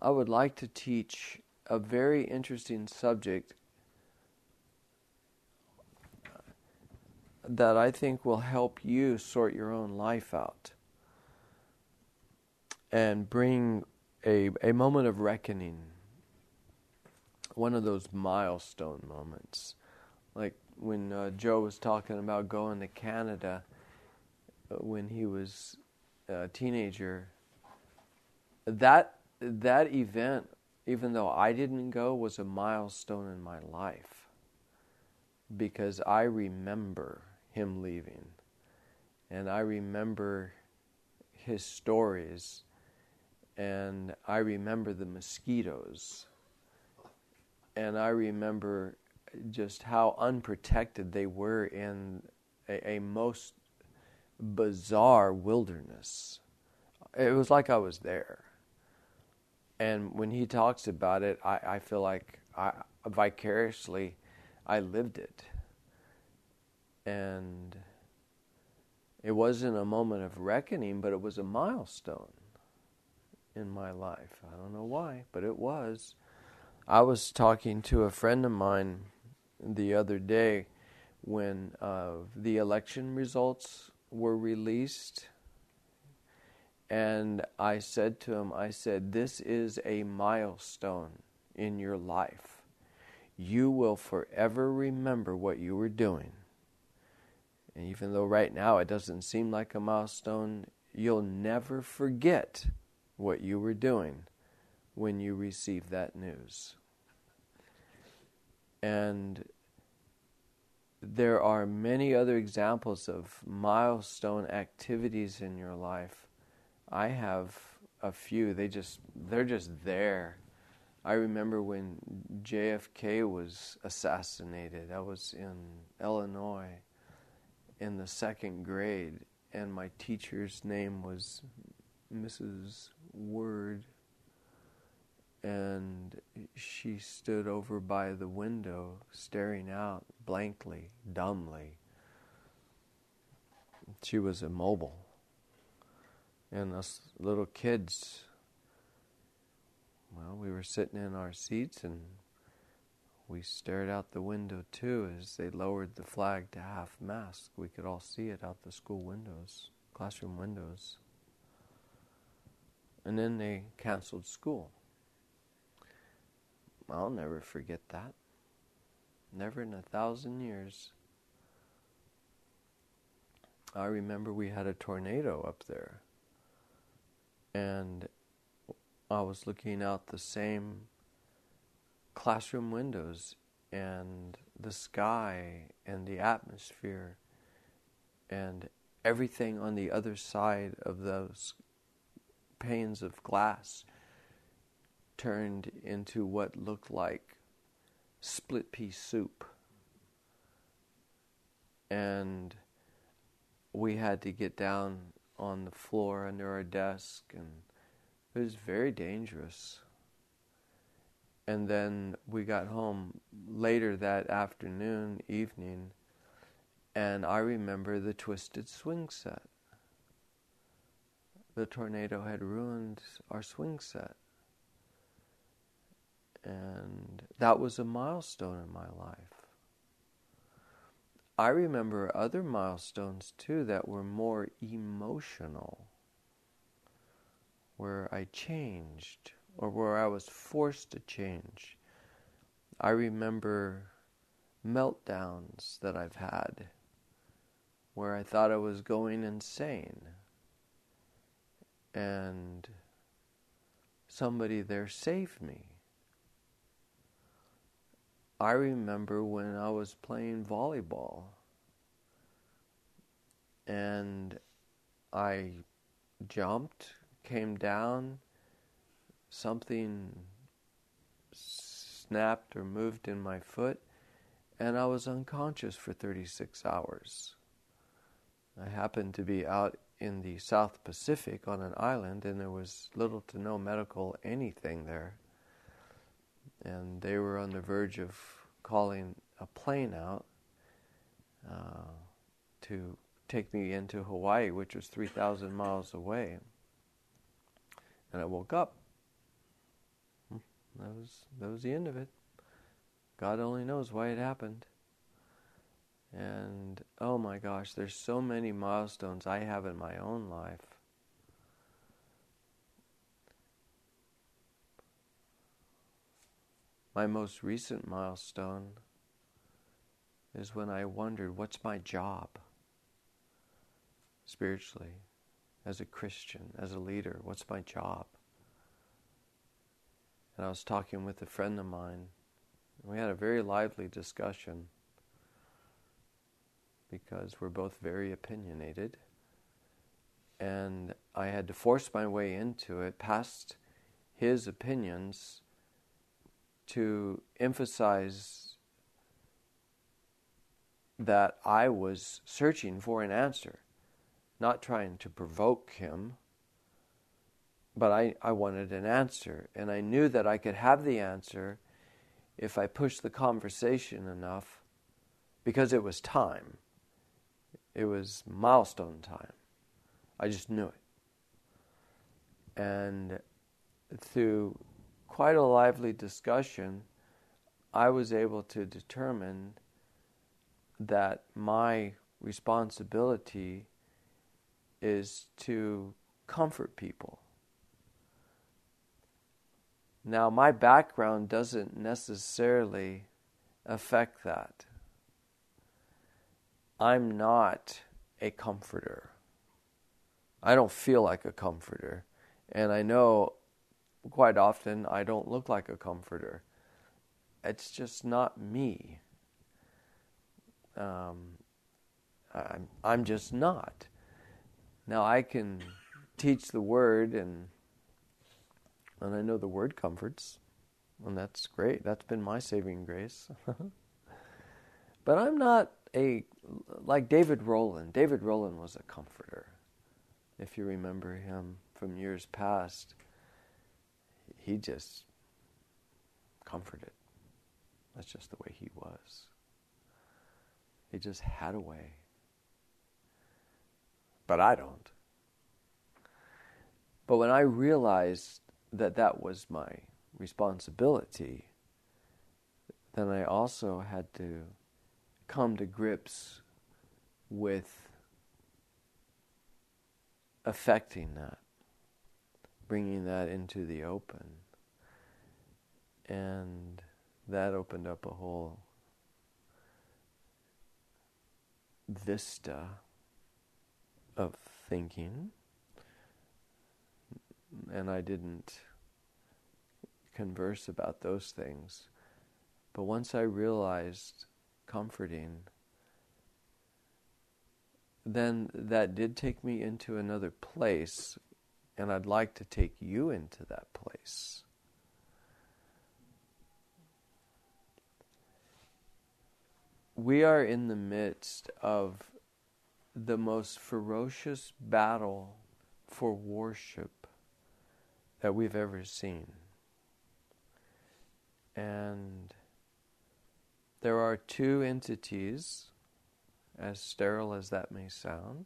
I would like to teach a very interesting subject that I think will help you sort your own life out and bring a moment of reckoning, one of those milestone moments. Like when Joe was talking about going to Canada when he was a teenager, that event, even though I didn't go, was a milestone in my life because I remember him leaving and I remember his stories and I remember the mosquitoes and I remember just how unprotected they were in a most bizarre wilderness. It was like I was there. And when he talks about it, I feel like vicariously I lived it. And it wasn't a moment of reckoning, but it was a milestone in my life. I don't know why, but it was. I was talking to a friend of mine the other day when the election results were released. And I said to him, this is a milestone in your life. You will forever remember what you were doing. And even though right now it doesn't seem like a milestone, you'll never forget what you were doing when you received that news. And there are many other examples of milestone activities in your life. I have a few. They're just there. I remember when JFK was assassinated. I was in Illinois in the second grade, and my teacher's name was Mrs. Word, and she stood over by the window staring out blankly, dumbly. She was immobile. And us little kids, well, we were sitting in our seats and we stared out the window too as they lowered the flag to half-mast. We could all see it out the school windows, classroom windows. And then they canceled school. I'll never forget that. Never in 1,000 years. I remember we had a tornado up there. And I was looking out the same classroom windows and the sky and the atmosphere and everything on the other side of those panes of glass turned into what looked like split pea soup. And we had to get down on the floor under our desk, and it was very dangerous. And then we got home later that evening, and I remember the twisted swing set. The tornado had ruined our swing set. And that was a milestone in my life. I remember other milestones too that were more emotional, where I changed or where I was forced to change. I remember meltdowns that I've had where I thought I was going insane, and somebody there saved me. I remember when I was playing volleyball and I jumped, came down, something snapped or moved in my foot, and I was unconscious for 36 hours. I happened to be out in the South Pacific on an island, and there was little to no medical anything there. And they were on the verge of calling a plane out to take me into Hawaii, which was 3,000 miles away. And I woke up. That was the end of it. God only knows why it happened. And oh my gosh, there's so many milestones I have in my own life. My most recent milestone is when I wondered, what's my job spiritually, as a Christian, as a leader? What's my job? And I was talking with a friend of mine. We had a very lively discussion because we're both very opinionated. And I had to force my way into it, past his opinions, to emphasize that I was searching for an answer, not trying to provoke him, but I wanted an answer. And I knew that I could have the answer if I pushed the conversation enough, because it was time. It was milestone time. I just knew it. And through quite a lively discussion, I was able to determine that my responsibility is to comfort people. Now, my background doesn't necessarily affect that. I'm not a comforter. I don't feel like a comforter. And I know quite often I don't look like a comforter. It's just not me. I'm just not. Now I can teach the Word, and I know the Word comforts, and that's great. That's been my saving grace. But I'm not like David Rowland. David Rowland was a comforter. If you remember him from years past, he just comforted. That's just the way he was. He just had a way. But I don't. But when I realized that that was my responsibility, then I also had to come to grips with affecting that, bringing that into the open. And that opened up a whole vista of thinking. And I didn't converse about those things. But once I realized comforting, then that did take me into another place, and I'd like to take you into that place. We are in the midst of the most ferocious battle for worship that we've ever seen. And there are two entities, as sterile as that may sound,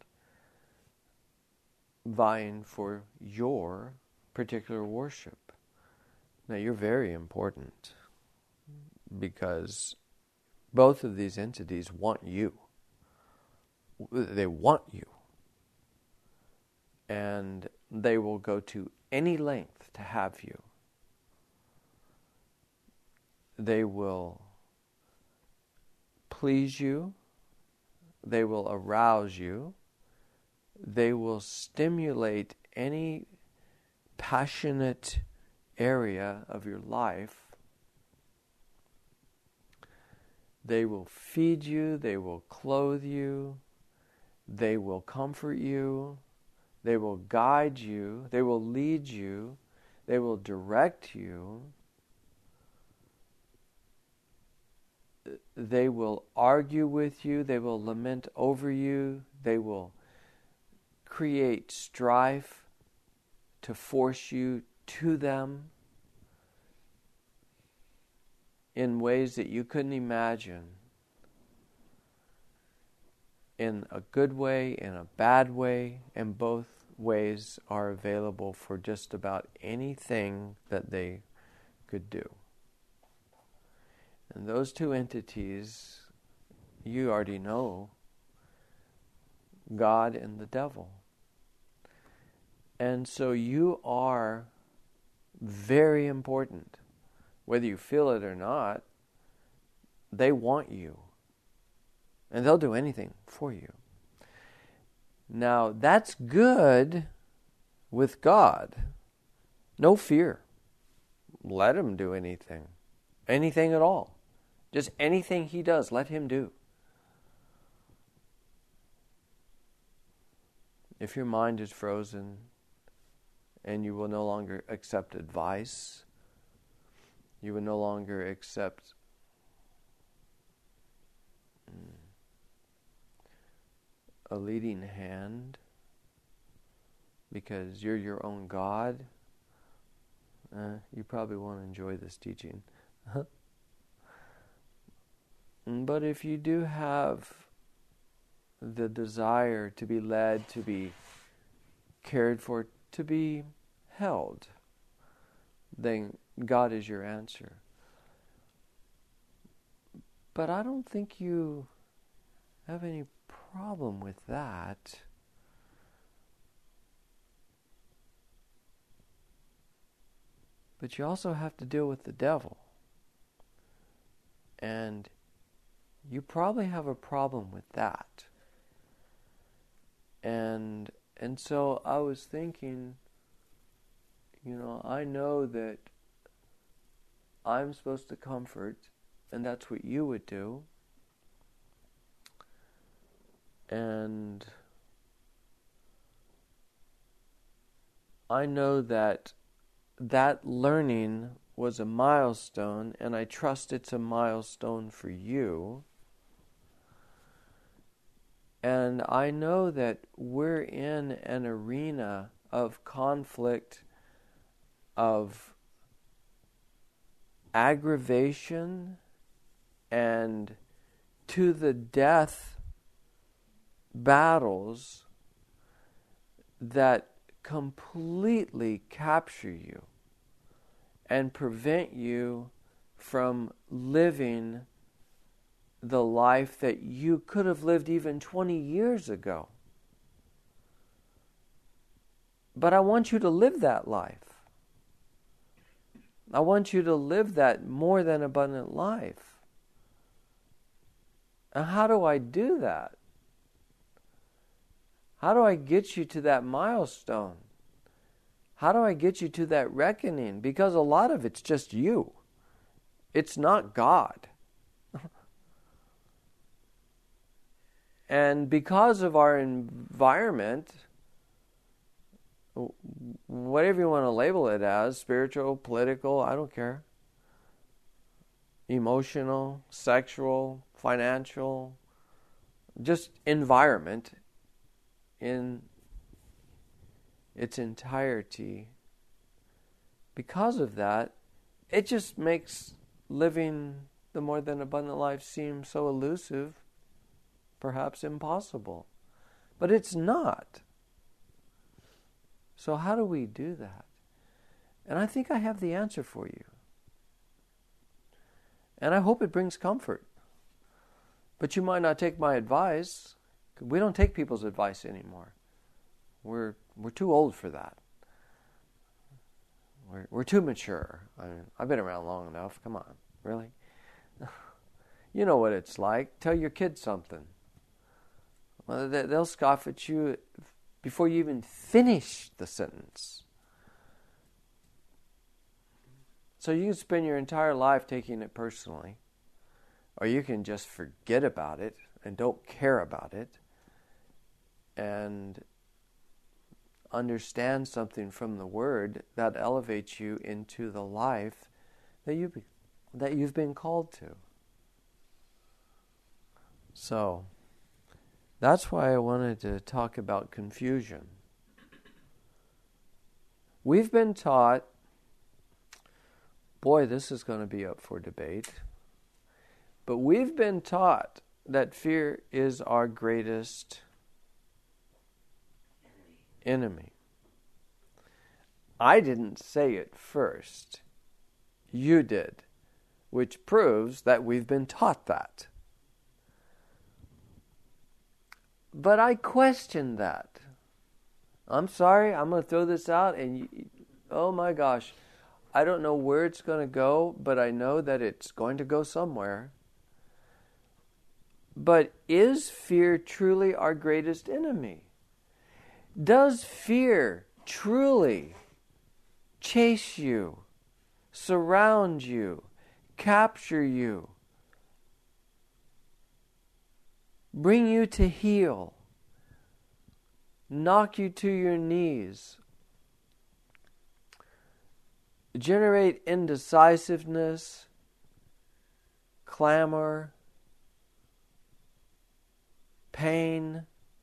vying for your particular worship. Now, you're very important because both of these entities want you. They want you. And they will go to any length to have you. They will please you. They will arouse you. They will stimulate any passionate area of your life. They will feed you. They will clothe you. They will comfort you. They will guide you. They will lead you. They will direct you. They will argue with you. They will lament over you. They will create strife to force you to them in ways that you couldn't imagine. In a good way, in a bad way, and both ways are available for just about anything that they could do. And those two entities, you already know, God and the devil. And so you are very important. Whether you feel it or not, they want you. And they'll do anything for you. Now, that's good with God. No fear. Let him do anything. Anything at all. Just anything he does, let him do. If your mind is frozen and you will no longer accept advice, you will no longer accept a leading hand because you're your own God, you probably won't enjoy this teaching. But if you do have the desire to be led, to be cared for, to be held, then God is your answer. But I don't think you have any problem with that. But you also have to deal with the devil. And you probably have a problem with that. And so I was thinking, I know that I'm supposed to comfort, and that's what you would do. And I know that learning was a milestone, and I trust it's a milestone for you. And I know that we're in an arena of conflict, of aggravation, and to the death battles that completely capture you and prevent you from living the life that you could have lived even 20 years ago. But I want you to live that life. I want you to live that more than abundant life. And how do I do that? How do I get you to that milestone? How do I get you to that reckoning? Because a lot of it's just you. It's not God. And because of our environment, whatever you want to label it as, spiritual, political, I don't care, emotional, sexual, financial, just environment in its entirety, because of that, it just makes living the more than abundant life seem so elusive, perhaps impossible. But it's not. So how do we do that? And I think I have the answer for you. And I hope it brings comfort. But you might not take my advice. We don't take people's advice anymore. We're too old for that. We're too mature. I mean, I've been around long enough. Come on, really? You know what it's like. Tell your kids something. Well, they'll scoff at you before you even finish the sentence. So you can spend your entire life taking it personally, or you can just forget about it and don't care about it and understand something from the Word that elevates you into the life that you've been called to. So that's why I wanted to talk about confusion. We've been taught, boy, this is going to be up for debate, but we've been taught that fear is our greatest enemy. I didn't say it first. You did, which proves that we've been taught that. But I question that. I'm sorry, I'm going to throw this out, and oh my gosh, I don't know where it's going to go, but I know that it's going to go somewhere. But is fear truly our greatest enemy? Does fear truly chase you, surround you, capture you, bring you to heel, knock you to your knees, generate indecisiveness, clamor, pain,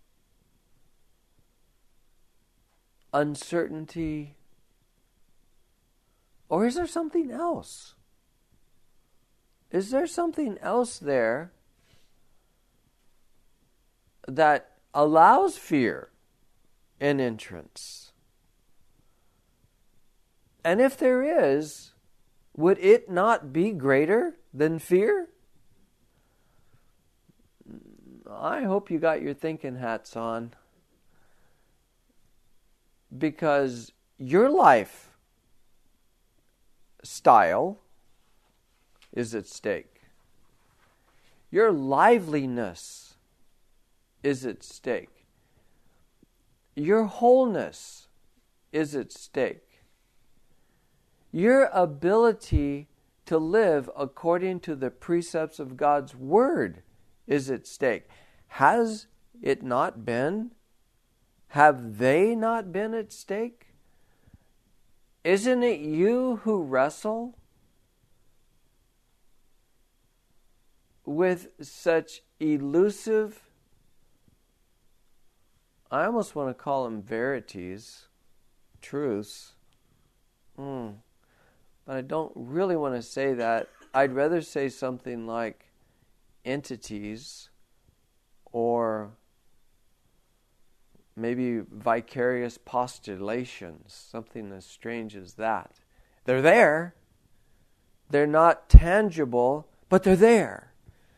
uncertainty? Or is there something else? Is there something else there that allows fear an entrance? And if there is, would it not be greater than fear? I hope you got your thinking hats on, because your life style is at stake. Your liveliness is at stake. Your wholeness is at stake. Your ability to live according to the precepts of God's Word is at stake. Has it not been? Have they not been at stake? Isn't it you who wrestle with such elusive, I almost want to call them verities, truths, but I don't really want to say that. I'd rather say something like entities, or maybe vicarious postulations, something as strange as that. They're there. They're not tangible, but they're there.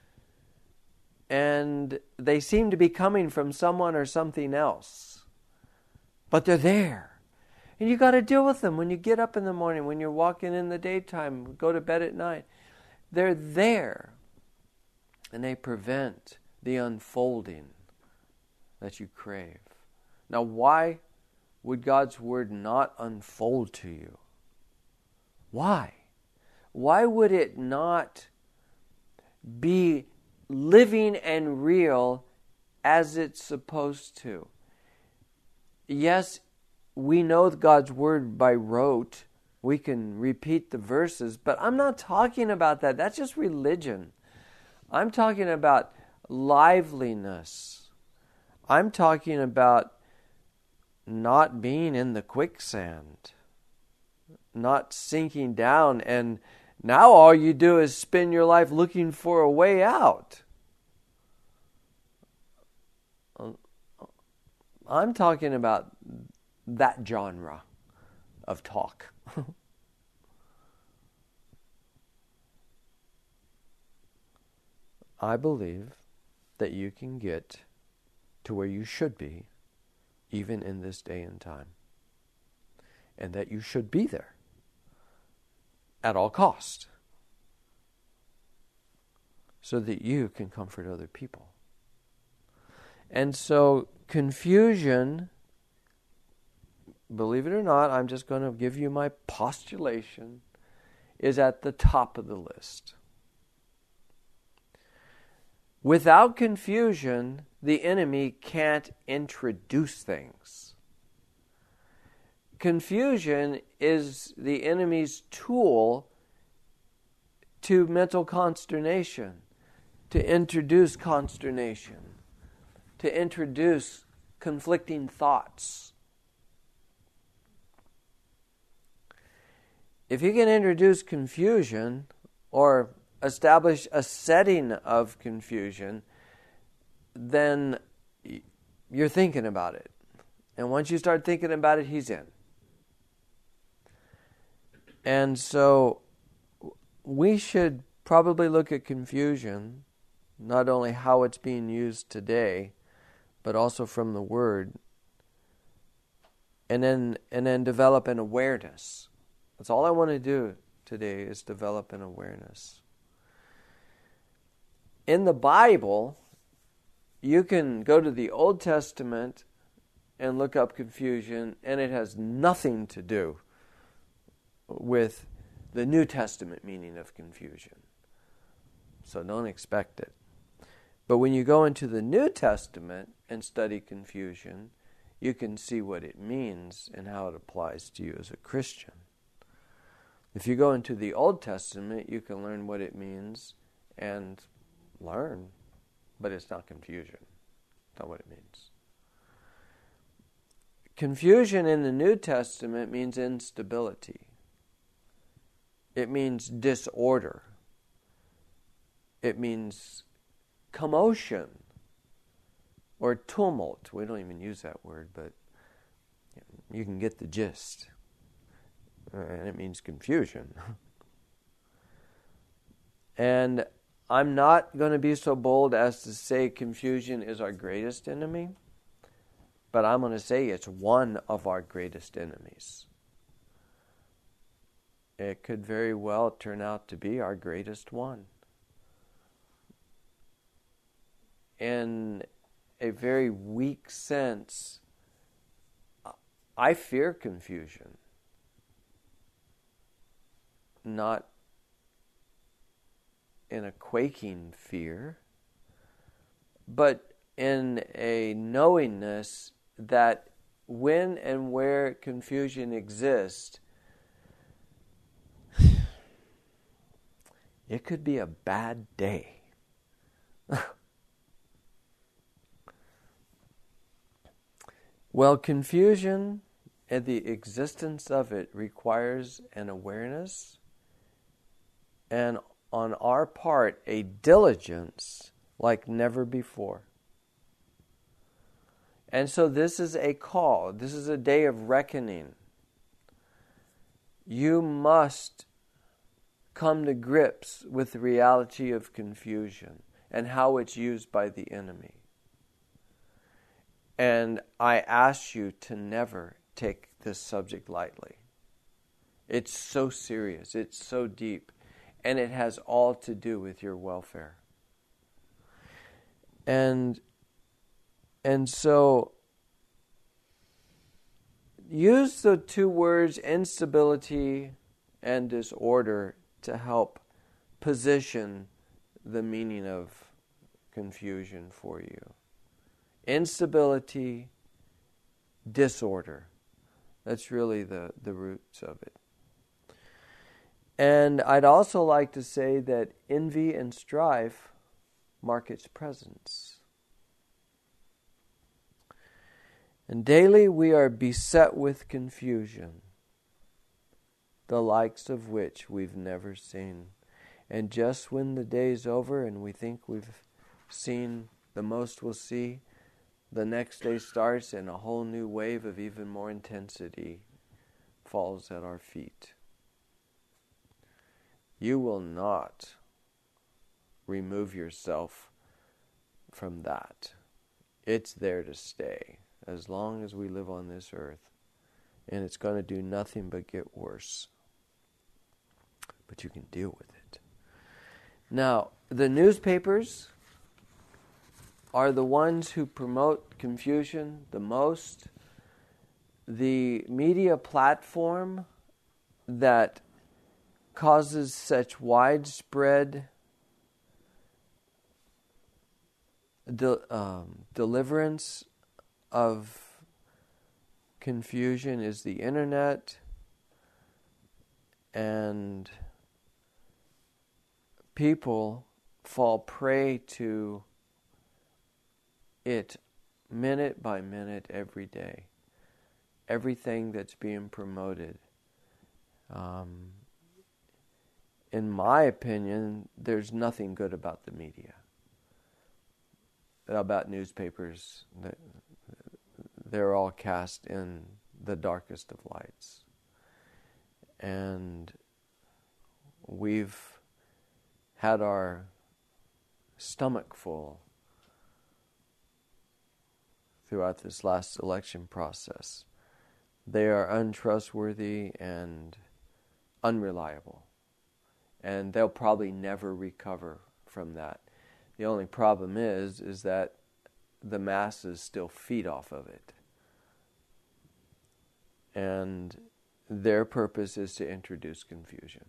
And they seem to be coming from someone or something else. But they're there. And you got to deal with them when you get up in the morning, when you're walking in the daytime, go to bed at night. They're there. And they prevent the unfolding that you crave. Now, why would God's Word not unfold to you? Why? Why would it not be living and real as it's supposed to? Yes, we know God's Word by rote. We can repeat the verses, but I'm not talking about that. That's just religion. I'm talking about liveliness. I'm talking about not being in the quicksand, not sinking down, and now all you do is spend your life looking for a way out. I'm talking about that genre of talk. I believe that you can get to where you should be, even in this day and time. And that you should be there at all cost, so that you can comfort other people. And so confusion, believe it or not, I'm just going to give you my postulation, is at the top of the list. Without confusion, the enemy can't introduce things. Confusion is the enemy's tool to mental consternation, to introduce consternation, to introduce conflicting thoughts. If you can introduce confusion or establish a setting of confusion, then you're thinking about it. And once you start thinking about it, he's in. And so we should probably look at confusion, not only how it's being used today, but also from the Word, and then develop an awareness. That's all I want to do today, is develop an awareness. In the Bible, you can go to the Old Testament and look up confusion, and it has nothing to do with the New Testament meaning of confusion. So don't expect it. But when you go into the New Testament and study confusion, you can see what it means and how it applies to you as a Christian. If you go into the Old Testament, you can learn what it means and learn, but it's not confusion. It's not what it means. Confusion in the New Testament means instability. It means disorder. It means commotion or tumult. We don't even use that word, but you can get the gist. And it means confusion. And I'm not going to be so bold as to say confusion is our greatest enemy, but I'm going to say it's one of our greatest enemies. It could very well turn out to be our greatest one. In a very weak sense, I fear confusion. Not in a quaking fear, but in a knowingness that when and where confusion exists, it could be a bad day. Well, confusion and the existence of it requires an awareness and, on our part, a diligence like never before. And so this is a call. This is a day of reckoning. You must come to grips with the reality of confusion and how it's used by the enemy. And I ask you to never take this subject lightly. It's so serious, it's so deep, and it has all to do with your welfare. And so use the two words instability and disorder to help position the meaning of confusion for you. Instability, disorder. That's really the roots of it. And I'd also like to say that envy and strife mark its presence. And daily we are beset with confusion, the likes of which we've never seen. And just when the day's over and we think we've seen the most we'll see, the next day starts and a whole new wave of even more intensity falls at our feet. You will not remove yourself from that. It's there to stay as long as we live on this earth. And it's going to do nothing but get worse. But you can deal with it. Now, the newspapers are the ones who promote confusion the most. The media platform that causes such widespread deliverance of confusion is the internet, and people fall prey to it minute by minute every day. Everything that's being promoted. In my opinion, there's nothing good about the media, about newspapers. They're all cast in the darkest of lights. And we've had our stomach full throughout this last election process. They are untrustworthy and unreliable. And they'll probably never recover from that. The only problem is that the masses still feed off of it. And their purpose is to introduce confusion.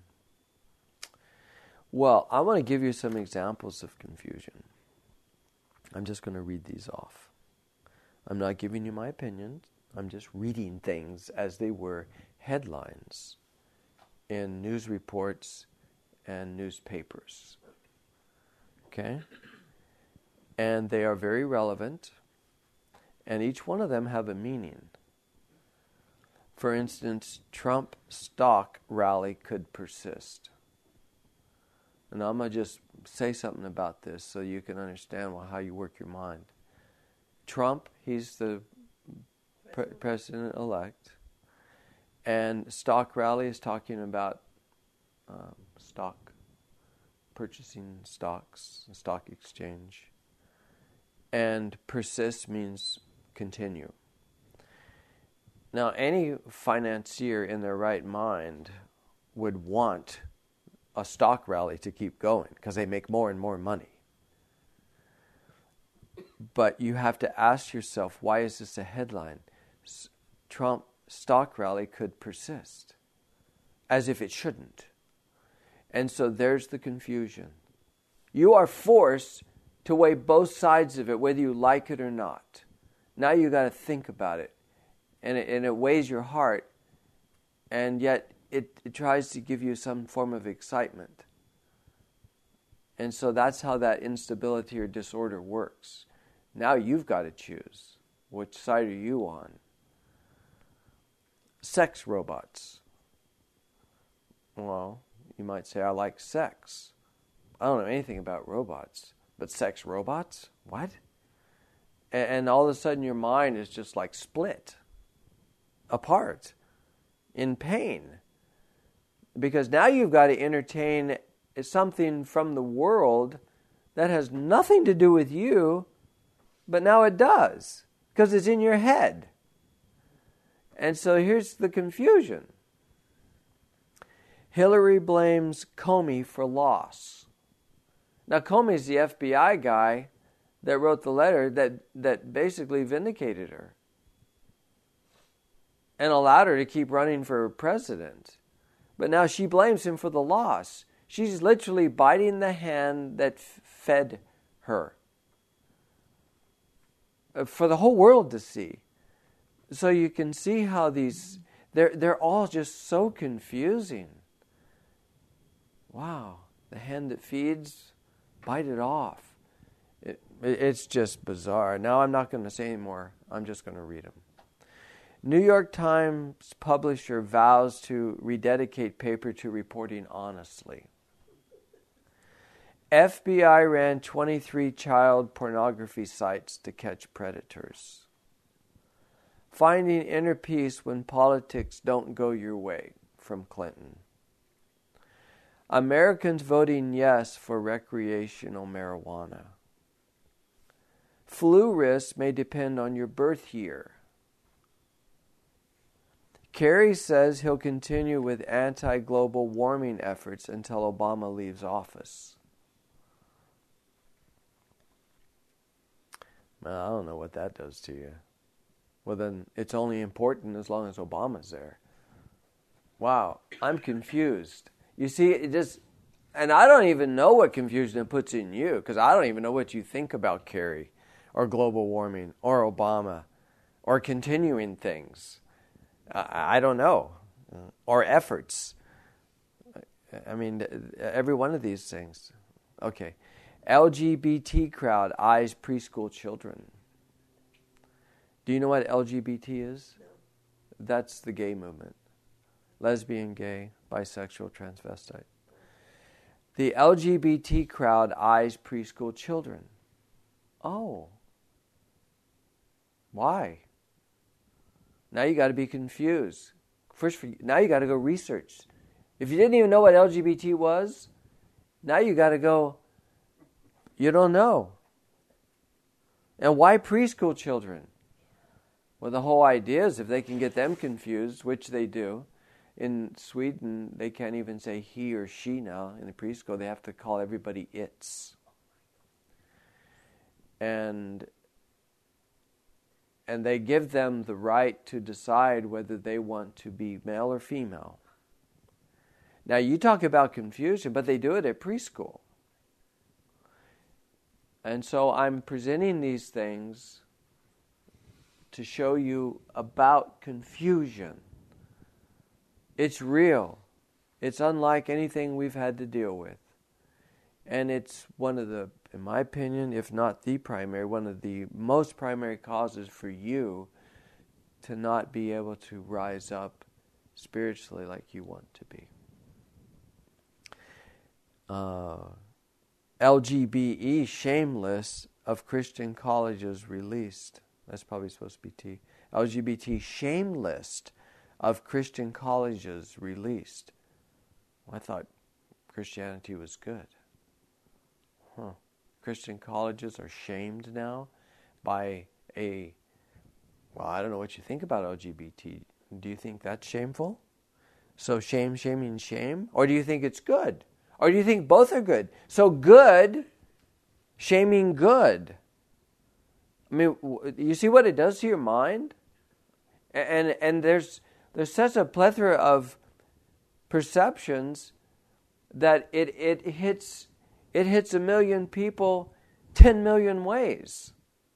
Well, I want to give you some examples of confusion. I'm just going to read these off. I'm not giving you my opinions. I'm just reading things as they were headlines in news reports and newspapers. Okay? And they are very relevant, and each one of them have a meaning. For instance, Trump stock rally could persist. And I'm going to just say something about this so you can understand how you work your mind. Trump, he's the president-elect, and stock rally is talking about stock, purchasing stocks, stock exchange. And persist means continue. Now, any financier in their right mind would want a stock rally to keep going because they make more and more money. But you have to ask yourself, why is this a headline? Trump stock rally could persist, as if it shouldn't. And so there's the confusion. You are forced to weigh both sides of it, whether you like it or not. Now you got to think about it. And it weighs your heart, and yet it tries to give you some form of excitement. And so that's how that instability or disorder works. Now you've got to choose. Which side are you on? Sex robots. Well, you might say, I like sex. I don't know anything about robots. But sex robots? What? And all of a sudden your mind is just like split apart in pain. Because now you've got to entertain something from the world that has nothing to do with you, but now it does, because it's in your head. And so here's the confusion. Hillary blames Comey for loss. Now Comey's the FBI guy that wrote the letter that basically vindicated her and allowed her to keep running for president. But now she blames him for the loss. She's literally biting the hand that fed her for the whole world to see. So you can see how they're all just so confusing. Wow, the hand that feeds, bite it off. It's just bizarre. Now I'm not going to say any more. I'm just going to read them. New York Times publisher vows to rededicate paper to reporting honestly. FBI ran 23 child pornography sites to catch predators. Finding inner peace when politics don't go your way, from Clinton. Americans voting yes for recreational marijuana. Flu risk may depend on your birth year. Kerry says he'll continue with anti-global warming efforts until Obama leaves office. Well, I don't know what that does to you. Well, then it's only important as long as Obama's there. Wow, I'm confused. You see, and I don't even know what confusion it puts in you, because I don't even know what you think about Kerry, or global warming, or Obama, or continuing things. I don't know. Or efforts. I mean, every one of these things. Okay. LGBT crowd eyes preschool children. Do you know what LGBT is? No. That's the gay movement. Lesbian, gay, bisexual, transvestite. The LGBT crowd eyes preschool children. Oh. Why? Now you got to be confused. Now you got to go research. If you didn't even know what LGBT was, Now you got to go, you don't know. And why preschool children? Well, the whole idea is if they can get them confused, which they do. In Sweden, they can't even say he or she now. In the preschool, they have to call everybody it's. And they give them the right to decide whether they want to be male or female. Now, you talk about confusion, but they do it at preschool. And so I'm presenting these things to show you about confusion. It's real. It's unlike anything we've had to deal with. And it's one of the, in my opinion, if not the primary, one of the most primary causes for you to not be able to rise up spiritually like you want to be. LGBE, Shameless, of Christian Colleges released. That's probably supposed to be T. LGBT Shame List of Christian Colleges released. Well, I thought Christianity was good. Christian colleges are shamed now by well, I don't know what you think about LGBT. Do you think that's shameful? So shaming shame? Or do you think it's good? Or do you think both are good? So good, shaming good. I mean, you see what it does to your mind? And there's such a plethora of perceptions that it hits 1 million people 10 million ways.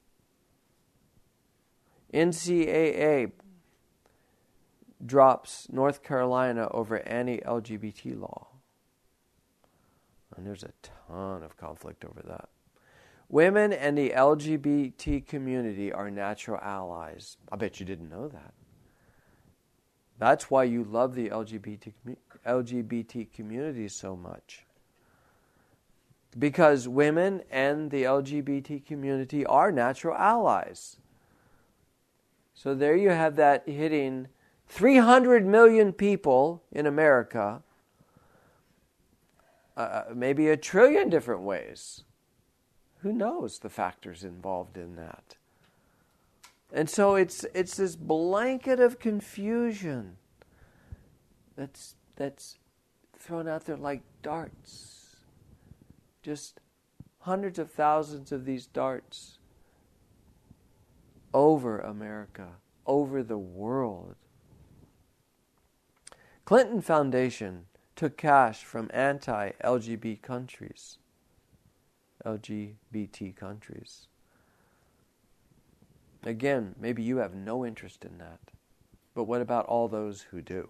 NCAA drops North Carolina over anti-LGBT law. And there's a ton of conflict over that. Women and the LGBT community are natural allies. I bet you didn't know that. That's why you love the LGBT community so much. Because women and the LGBT community are natural allies. So there you have that hitting 300 million people in America, maybe 1 trillion different ways. Who knows the factors involved in that? And so it's this blanket of confusion that's thrown out there like darts. Just hundreds of thousands of these darts over America, over the world. Clinton Foundation took cash from anti-LGBT countries. LGBT countries. Again, maybe you have no interest in that. But what about all those who do?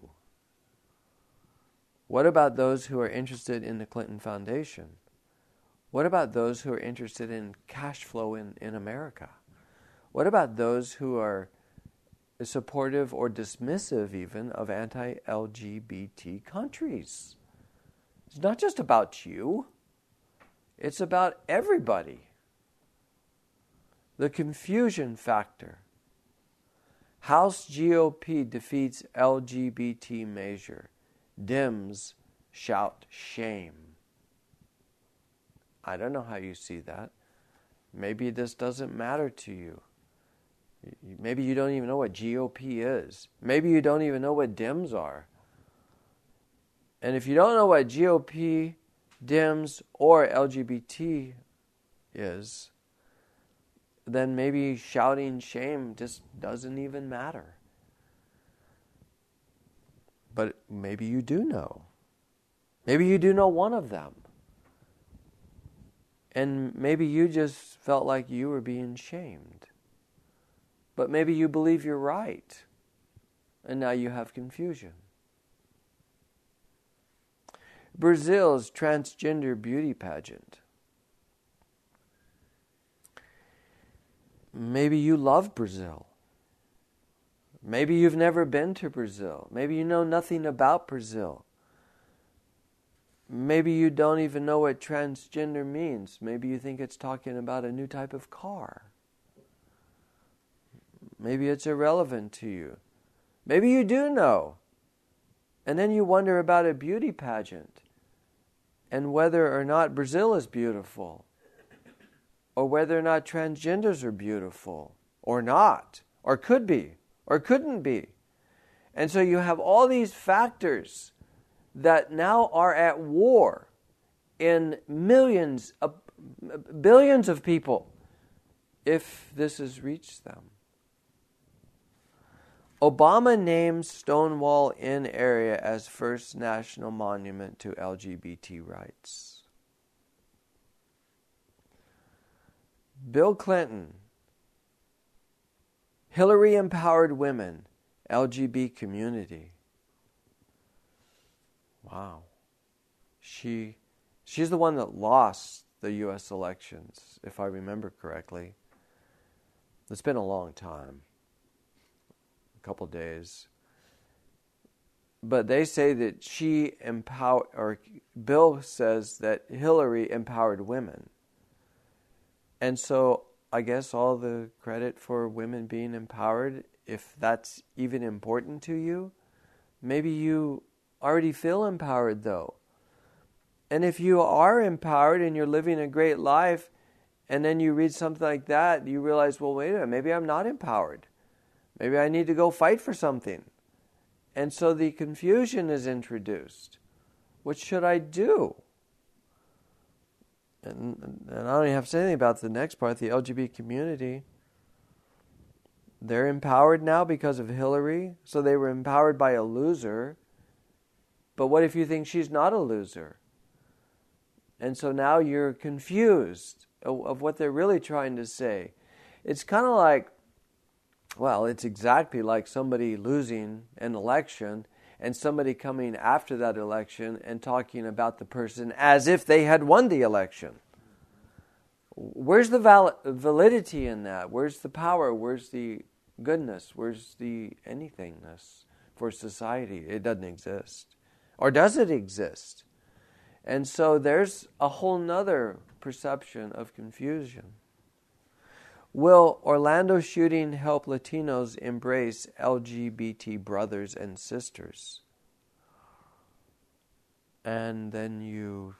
What about those who are interested in the Clinton Foundation? What about those who are interested in cash flow in America? What about those who are supportive or dismissive even of anti-LGBT countries? It's not just about you. It's about everybody. The confusion factor. House GOP defeats LGBT measure. Dems shout shame. I don't know how you see that. Maybe this doesn't matter to you. Maybe you don't even know what GOP is. Maybe you don't even know what Dems are. And if you don't know what GOP, Dems, or LGBT is, then maybe shouting shame just doesn't even matter. But maybe you do know. Maybe you do know one of them. And maybe you just felt like you were being shamed. But maybe you believe you're right. And now you have confusion. Brazil's transgender beauty pageant. Maybe you love Brazil. Maybe you've never been to Brazil. Maybe you know nothing about Brazil. Maybe you don't even know what transgender means. Maybe you think it's talking about a new type of car. Maybe it's irrelevant to you. Maybe you do know. And then you wonder about a beauty pageant. and whether or not Brazil is beautiful, or whether or not transgenders are beautiful, or not, or could be, or couldn't be. And so you have all these factors that now are at war in billions of people if this has reached them. Obama names Stonewall Inn area as first national monument to LGBT rights. Bill Clinton, Hillary empowered women, LGBT community. Wow. She's the one that lost the U.S. elections, if I remember correctly. It's been a long time. A couple days. But they say that Bill says that Hillary empowered women. And so I guess all the credit for women being empowered, if that's even important to you, maybe you already feel empowered though. And if you are empowered and you're living a great life, and then you read something like that, you realize, well, wait a minute, maybe I'm not empowered. Maybe I need to go fight for something. And so the confusion is introduced. What should I do? And I don't even have to say anything about the next part, the LGBT community. They're empowered now because of Hillary, so they were empowered by a loser. But what if you think she's not a loser? And so now you're confused of what they're really trying to say. It's kind of like, well, it's exactly like somebody losing an election and somebody coming after that election and talking about the person as if they had won the election. Where's the validity in that? Where's the power? Where's the goodness? Where's the anythingness for society? It doesn't exist. Or does it exist? And so there's a whole nother perception of confusion. Will Orlando shooting help Latinos embrace LGBT brothers and sisters? And then you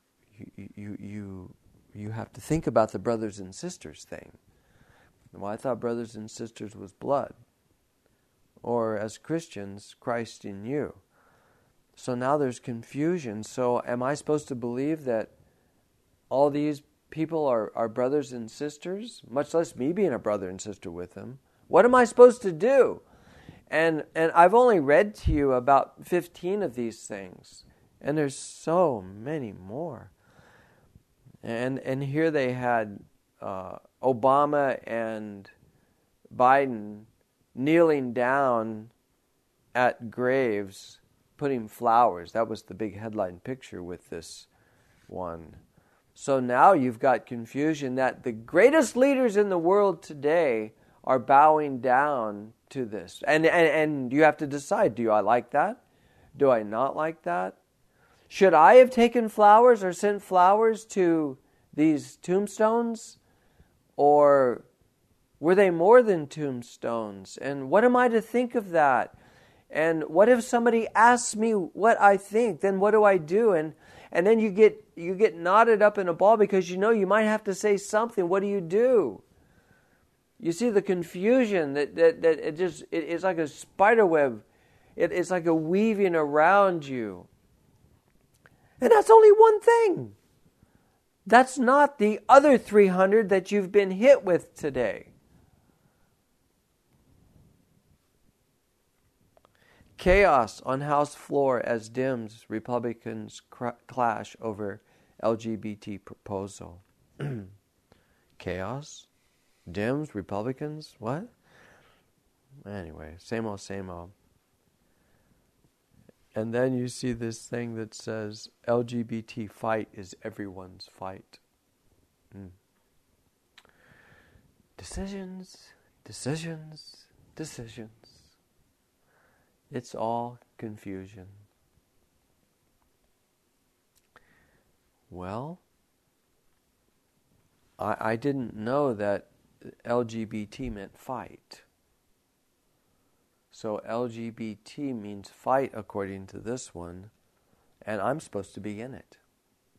have to think about the brothers and sisters thing. Well, I thought brothers and sisters was blood. Or as Christians, Christ in you. So now there's confusion. So am I supposed to believe that all these people are brothers and sisters, much less me being a brother and sister with them? What am I supposed to do? And I've only read to you about 15 of these things, and there's so many more. And here they had Obama and Biden kneeling down at graves, putting flowers. That was the big headline picture with this one. So now you've got confusion that the greatest leaders in the world today are bowing down to this. And you have to decide, do I like that? Do I not like that? Should I have taken flowers or sent flowers to these tombstones? Or were they more than tombstones? And what am I to think of that? And what if somebody asks me what I think? Then what do I do? And then you get knotted up in a ball because you know you might have to say something. What do? You see the confusion that it's like a spider web. It's like a weaving around you. And that's only one thing. That's not the other 300 that you've been hit with today. Chaos on House floor as Dems Republicans clash over LGBT proposal. Chaos? Dems, Republicans? What? Anyway, same old, same old. And then you see this thing that says LGBT fight is everyone's fight. Decisions. It's all confusion. Well, I didn't know that LGBT meant fight. So LGBT means fight according to this one, and I'm supposed to be in it.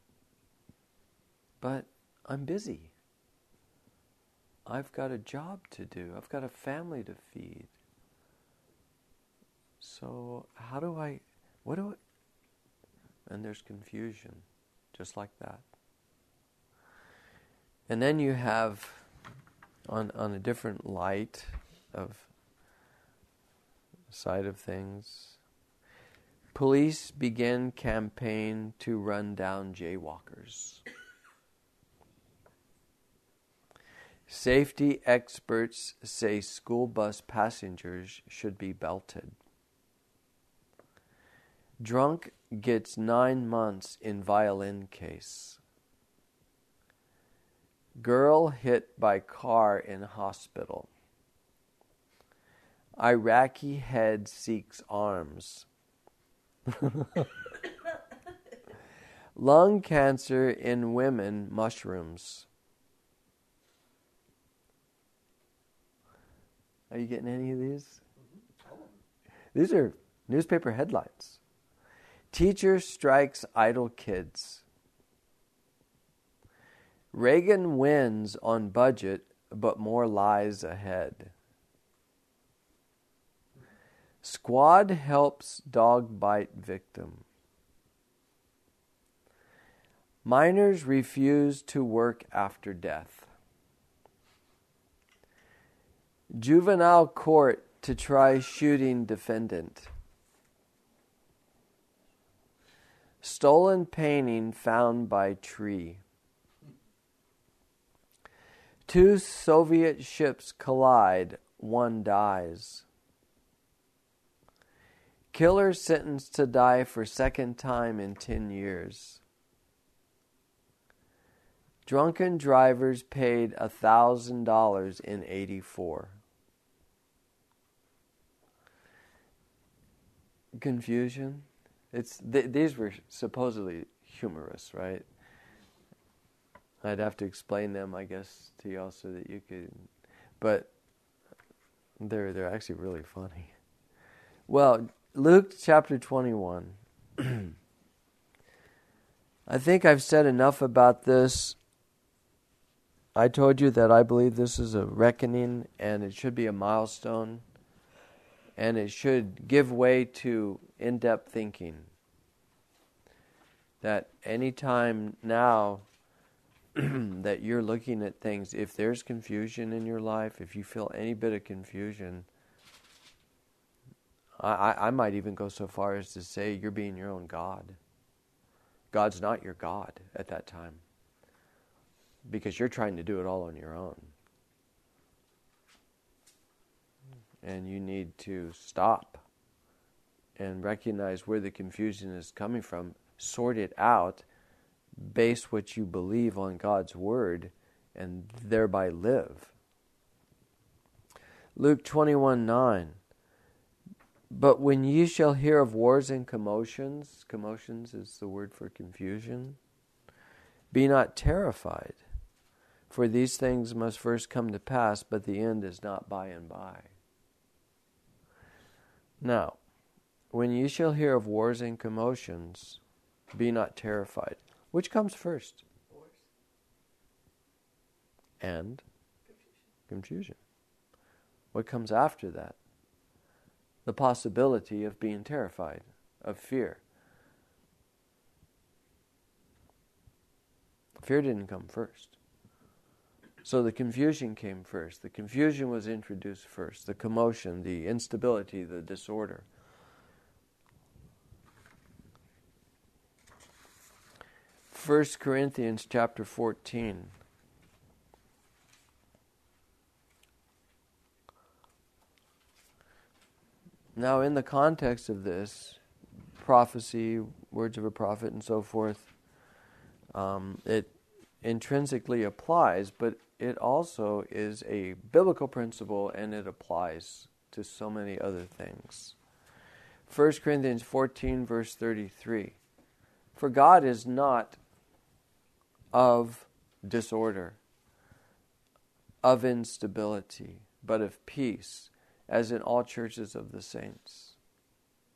but I'm busy. I've got a job to do. I've got a family to feed. So what do I, and there's confusion, just like that. And then you have, on a different light of side of things, police begin campaign to run down jaywalkers. Safety experts say school bus passengers should be belted. Drunk gets 9 months in violin case. Girl hit by car in hospital. Iraqi head seeks arms. Lung cancer in women mushrooms. Are you getting any of these? These are newspaper headlines. Teacher strikes idle kids. Reagan wins on budget, but more lies ahead. Squad helps dog bite victim. Minors refuse to work after death. Juvenile court to try shooting defendant. Stolen painting found by tree. 2 Soviet ships collide, 1 dies. Killer sentenced to die for second time in 10 years. Drunken drivers paid $1,000 in 84. Confusion. These were supposedly humorous, right? I'd have to explain them, I guess, to y'all so that you could. But they're actually really funny. Well, Luke chapter 21. I think I've said enough about this. I told you that I believe this is a reckoning, and it should be a milestone, and it should give way to in-depth thinking. That any time now that you're looking at things, if there's confusion in your life, if you feel any bit of confusion, I might even go so far as to say you're being your own God. God's not your God at that time, because you're trying to do it all on your own. And you need to stop and recognize where the confusion is coming from, sort it out, base what you believe on God's word, and thereby live. Luke 21:9. But when ye shall hear of wars and commotions, commotions is the word for confusion, be not terrified, for these things must first come to pass, but the end is not by and by. Now, when ye shall hear of wars and commotions, be not terrified. Which comes first? Wars. And? Confusion. What comes after that? The possibility of being terrified, of fear. Fear didn't come first. So the confusion came first. The confusion was introduced first. The commotion, the instability, the disorder. First Corinthians chapter 14. Now, in the context of this, prophecy, words of a prophet, and so forth, it intrinsically applies, but it also is a biblical principle, and it applies to so many other things. 1 Corinthians 14, verse 33. For God is not of disorder, of instability, but of peace, as in all churches of the saints.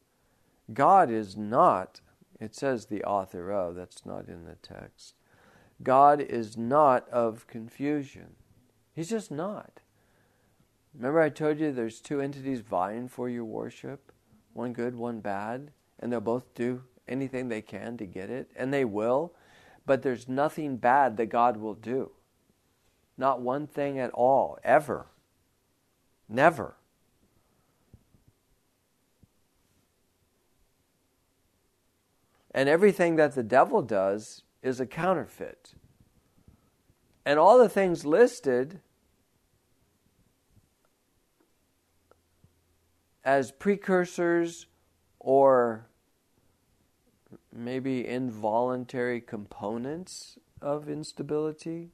God is not, it says the author of, that's not in the text. God is not of confusion. He's just not. Remember I told you there's two entities vying for your worship, one good, one bad, and they'll both do anything they can to get it, and they will, but there's nothing bad that God will do. Not one thing at all, ever. Never. And everything that the devil does is a counterfeit. And all the things listed as precursors or maybe involuntary components of instability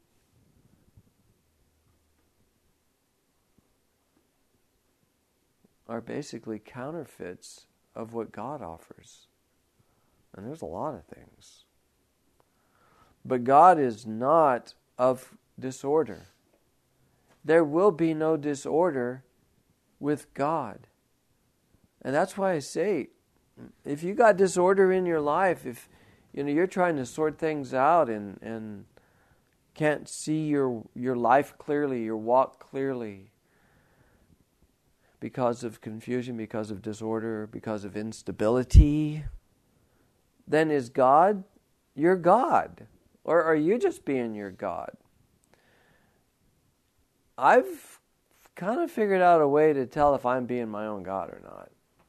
are basically counterfeits of what God offers. And there's a lot of things. But God is not of disorder. There will be no disorder with God. And that's why I say, if you got disorder in your life, if you're trying to sort things out and can't see your life clearly, your walk clearly, because of confusion, because of disorder, because of instability, then is God your God? Or are you just being your God? I've kind of figured out a way to tell if I'm being my own God or not.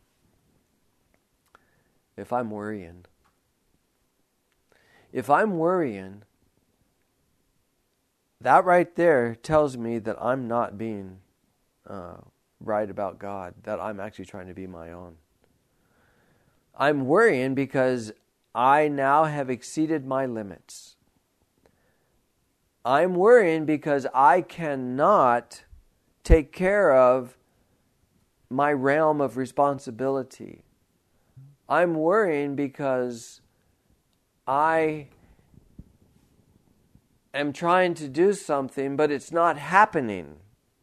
If I'm worrying. If I'm worrying, that right there tells me that I'm not being right about God, that I'm actually trying to be my own. I'm worrying because I now have exceeded my limits. I'm worrying because I cannot take care of my realm of responsibility. I'm worrying because I am trying to do something, but it's not happening.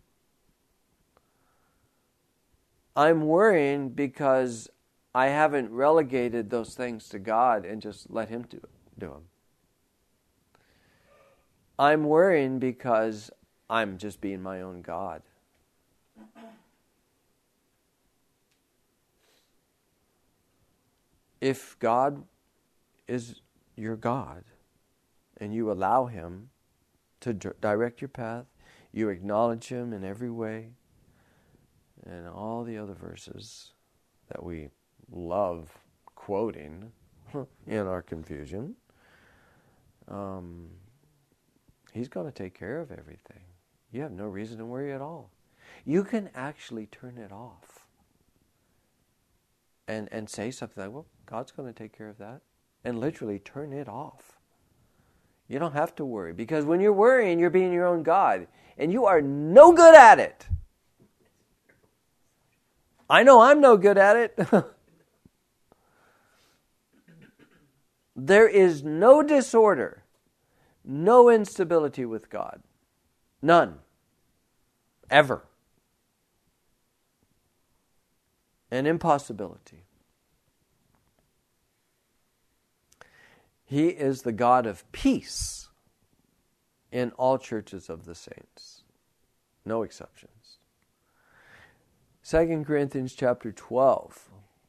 I'm worrying because I haven't relegated those things to God and just let Him do them. I'm worrying because I'm just being my own God. If God is your God and you allow Him to direct your path, you acknowledge Him in every way, and all the other verses that we love quoting in our confusion, He's going to take care of everything. You have no reason to worry at all. You can actually turn it off and say something like, well, God's going to take care of that, and literally turn it off. You don't have to worry, because when you're worrying, you're being your own God, and you are no good at it. I know I'm no good at it. There is no disorder, no instability with God. None. Ever. An impossibility. He is the God of peace in all churches of the saints. No exceptions. 2 Corinthians chapter 12.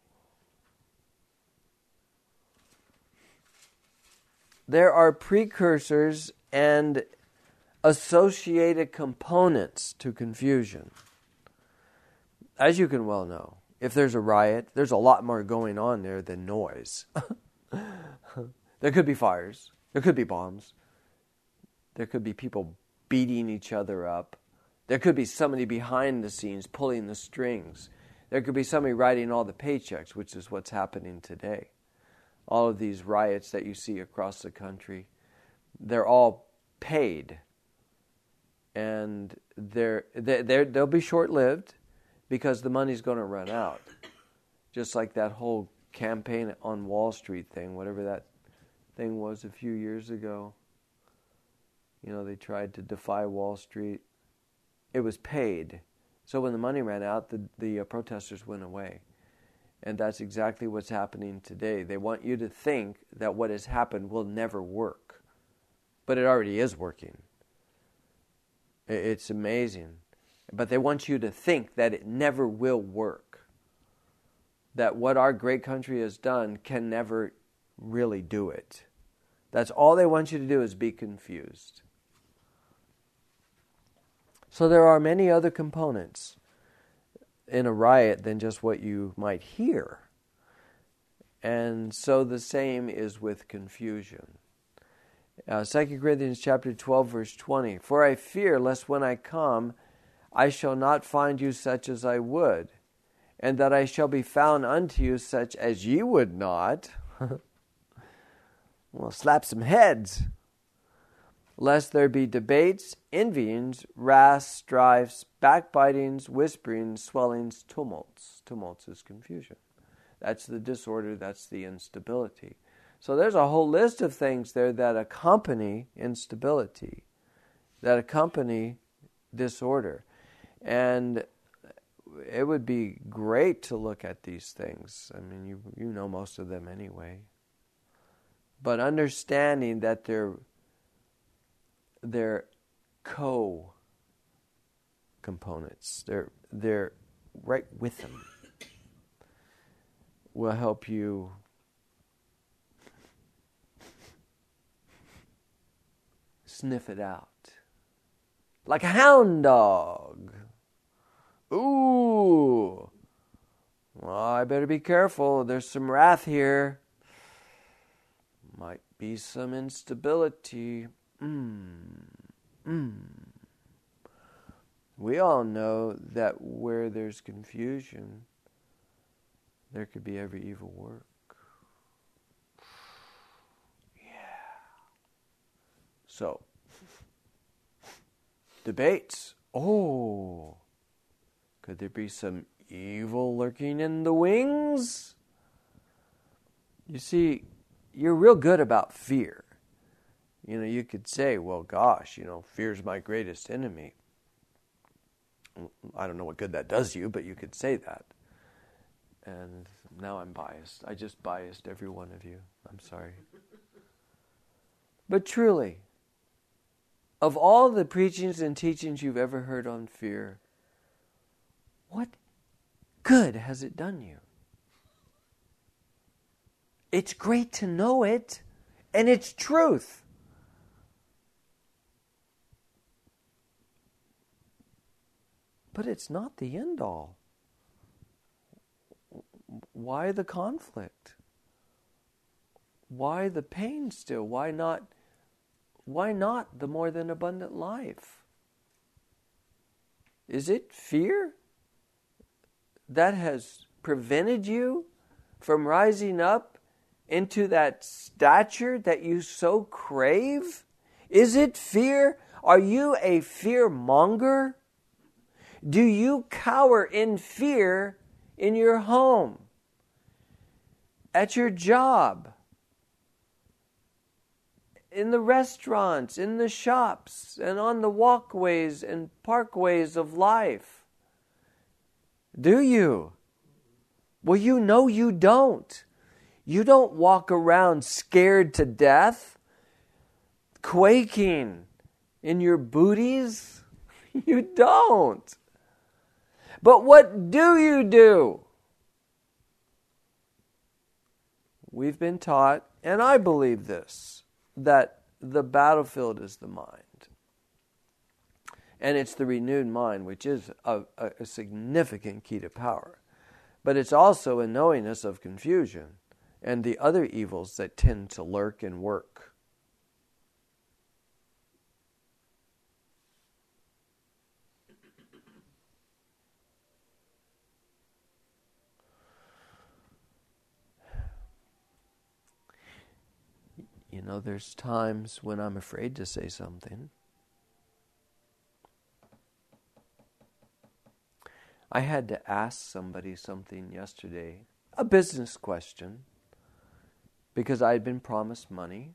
There are precursors and associated components to confusion. As you can well know, if there's a riot, there's a lot more going on there than noise. There could be fires. There could be bombs. There could be people beating each other up. There could be somebody behind the scenes pulling the strings. There could be somebody writing all the paychecks, which is what's happening today. All of these riots that you see across the country, they're all paid. And they'll be short-lived because the money's going to run out. Just like that whole campaign on Wall Street thing, whatever that thing was a few years ago. You know, they tried to defy Wall Street. It was paid. So when the money ran out, the protesters went away. And that's exactly what's happening today. They want you to think that what has happened will never work. but it already is working. It's amazing. But they want you to think that it never will work. That what our great country has done can never really do it. That's all they want you to do, is be confused. So there are many other components in a riot than just what you might hear. And so the same is with confusion. 2 Corinthians chapter 12, verse 20. For I fear lest when I come, I shall not find you such as I would, and that I shall be found unto you such as ye would not. Well, slap some heads. Lest there be debates, envyings, wraths, strifes, backbitings, whisperings, swellings, tumults. Tumults is confusion. That's the disorder, that's the instability. So there's a whole list of things there that accompany instability, that accompany disorder. And it would be great to look at these things. I mean, you know most of them anyway. But understanding that they're co-components. They're right with them. Will help you sniff it out. Like a hound dog. Ooh. Well, I better be careful. There's some wrath here. Might be some instability. We all know that where there's confusion, there could be every evil work. Yeah. So, debates. Oh, could there be some evil lurking in the wings? You see, you're real good about fear. You know, you could say, well, gosh, fear's my greatest enemy. I don't know what good that does you, but you could say that. And now I'm biased. I just biased every one of you. I'm sorry. But truly, of all the preachings and teachings you've ever heard on fear, what good has it done you? It's great to know it, and it's truth. But it's not the end all. Why the conflict? Why the pain still? Why not the more than abundant life? Is it fear that has prevented you from rising up into that stature that you so crave? Is it fear? Are you a fear monger? Do you cower in fear in your home, at your job, in the restaurants, in the shops, and on the walkways and parkways of life? Do you? Well, you know you don't. You don't walk around scared to death, quaking in your booties. You don't. But what do you do? We've been taught, and I believe this, that the battlefield is the mind. And it's the renewed mind, which is a significant key to power. But it's also a knowingness of confusion and the other evils that tend to lurk and work. There's times when I'm afraid to say something. I had to ask somebody something yesterday, a business question, because I had been promised money.